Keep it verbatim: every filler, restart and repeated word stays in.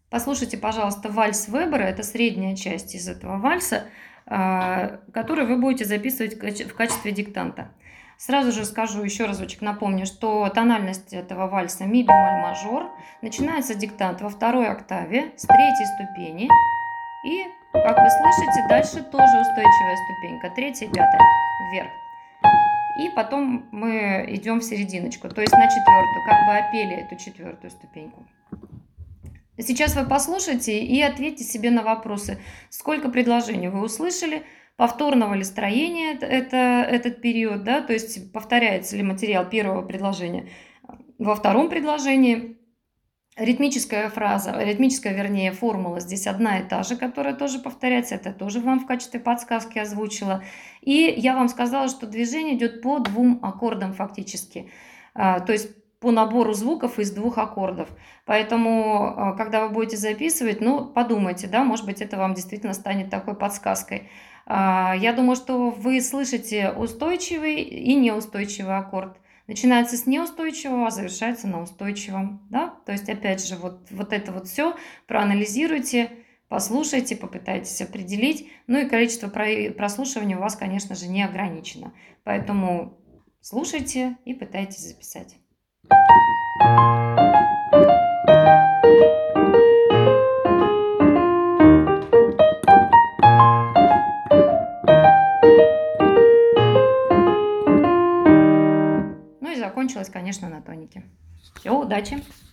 Послушайте, пожалуйста, вальс Вебера. Это средняя часть из этого вальса, а, который вы будете записывать в каче в качестве диктанта. Сразу же скажу, еще разочек напомню, что тональность этого вальса ми бемоль мажор. Начинается диктант во второй октаве с третьей ступени. И, как вы слышите, дальше тоже устойчивая ступенька. Третья, пятая вверх. И потом мы идем в серединочку, то есть на четвертую, как бы опели эту четвертую ступеньку. Сейчас вы послушайте и ответьте себе на вопросы. Сколько предложений вы услышали? Повторного ли строения это, этот период, да? То есть повторяется ли материал первого предложения во втором предложении? Ритмическая фраза, ритмическая, вернее, формула здесь одна и та же, которая тоже повторяется. Это тоже вам в качестве подсказки озвучила. И я вам сказала, что движение идет по двум аккордам фактически. То есть по набору звуков из двух аккордов. Поэтому, когда вы будете записывать, ну, подумайте, да, может быть, это вам действительно станет такой подсказкой. Я думаю, что вы слышите устойчивый и неустойчивый аккорд. Начинается с неустойчивого, а завершается на устойчивом. Да? То есть, опять же, вот, вот это вот все проанализируйте, послушайте, попытайтесь определить. Ну и количество прослушиваний у вас, конечно же, не ограничено. Поэтому слушайте и пытайтесь записать. Ну и закончилось, конечно, на тонике. Все, удачи!